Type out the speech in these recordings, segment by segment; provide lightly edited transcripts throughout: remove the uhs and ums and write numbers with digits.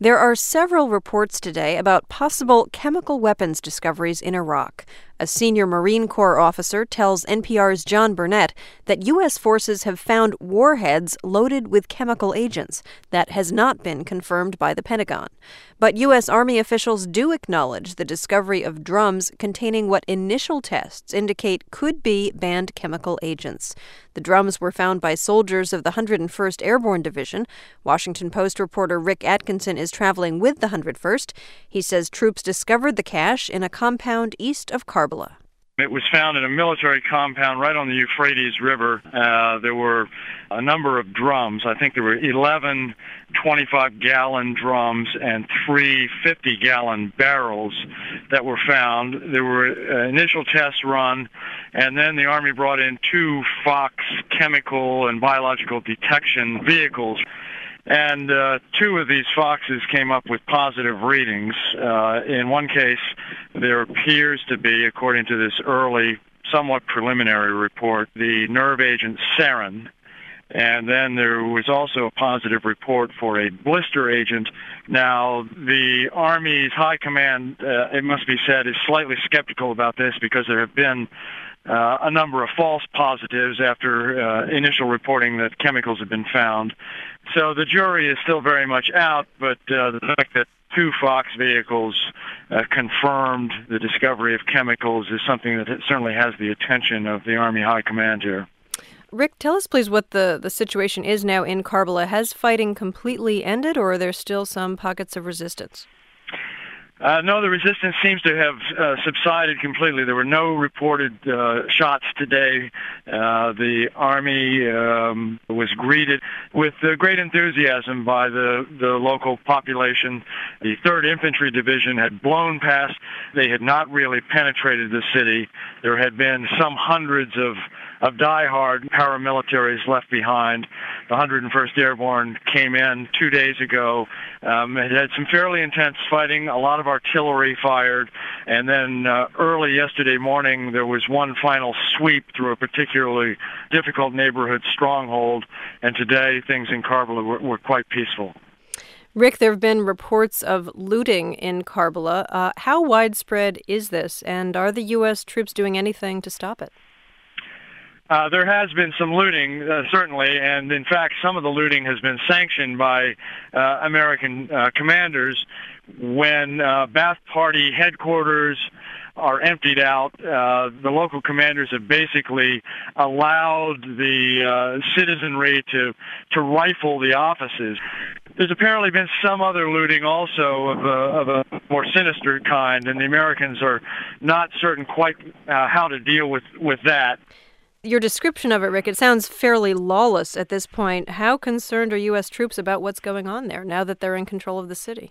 There are several reports today about possible chemical weapons discoveries in Iraq. A senior Marine Corps officer tells NPR's John Burnett that U.S. forces have found warheads loaded with chemical agents. That has not been confirmed by the Pentagon. But U.S. Army officials do acknowledge the discovery of drums containing what initial tests indicate could be banned chemical agents. The drums were found by soldiers of the 101st Airborne Division. Washington Post reporter Rick Atkinson is traveling with the 101st. He says troops discovered the cache in a compound east of Karbala. It was found in a military compound right on the Euphrates River. There were a number of drums. I think there were 11 25-gallon drums and 3 50-gallon barrels that were found. There were initial tests run, and then the Army brought in 2 Fox chemical and biological detection vehicles. And 2 of these Foxes came up with positive readings. In one case, there appears to be, according to this early, somewhat preliminary report, the nerve agent sarin. And then there was also a positive report for a blister agent. Now, the Army's high command, it must be said, is slightly skeptical about this because there have been a number of false positives after initial reporting that chemicals have been found. So the jury is still very much out, but the fact that 2 Fox vehicles confirmed the discovery of chemicals is something that certainly has the attention of the Army High Command here. Rick, tell us please what the situation is now in Karbala. Has fighting completely ended, or are there still some pockets of resistance? No, the resistance seems to have subsided completely. There were no reported shots today. The Army was greeted with great enthusiasm by the local population. The 3rd Infantry Division had blown past. They had not really penetrated the city. There had been some hundreds of diehard paramilitaries left behind. The 101st Airborne came in 2 days ago. It had some fairly intense fighting, a lot of artillery fired, and then early yesterday morning there was one final sweep through a particularly difficult neighborhood stronghold, and today things in Karbala were quite peaceful. Rick, there have been reports of looting in Karbala. How widespread is this, and are the U.S. troops doing anything to stop it? There has been some looting, certainly, and in fact some of the looting has been sanctioned by American commanders. When Ba'ath Party headquarters are emptied out, the local commanders have basically allowed the citizenry to rifle the offices. There's apparently been some other looting also of a more sinister kind, and the Americans are not certain quite how to deal with that. Your description of it, Rick, it sounds fairly lawless at this point. How concerned are U.S. troops about what's going on there now that they're in control of the city?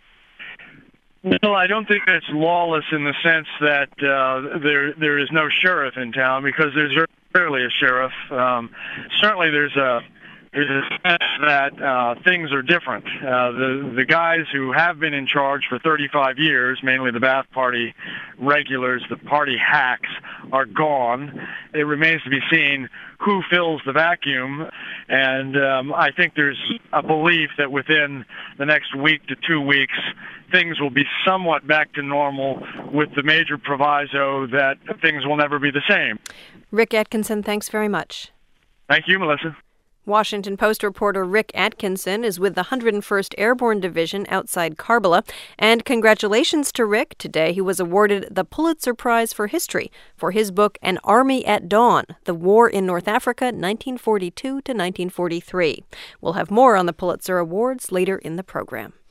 Well, I don't think it's lawless in the sense that there is no sheriff in town, because there's rarely a sheriff. Certainly there's a sense that things are different. The guys who have been in charge for 35 years, mainly the Ba'ath Party regulars, the party hacks, are gone. It remains to be seen who fills the vacuum, and I think there's a belief that within the next week to 2 weeks, things will be somewhat back to normal, with the major proviso that things will never be the same. Rick Atkinson, thanks very much. Thank you, Melissa. Washington Post reporter Rick Atkinson is with the 101st Airborne Division outside Karbala. And congratulations to Rick. Today he was awarded the Pulitzer Prize for History for his book An Army at Dawn, The War in North Africa, 1942 to 1943. We'll have more on the Pulitzer Awards later in the program.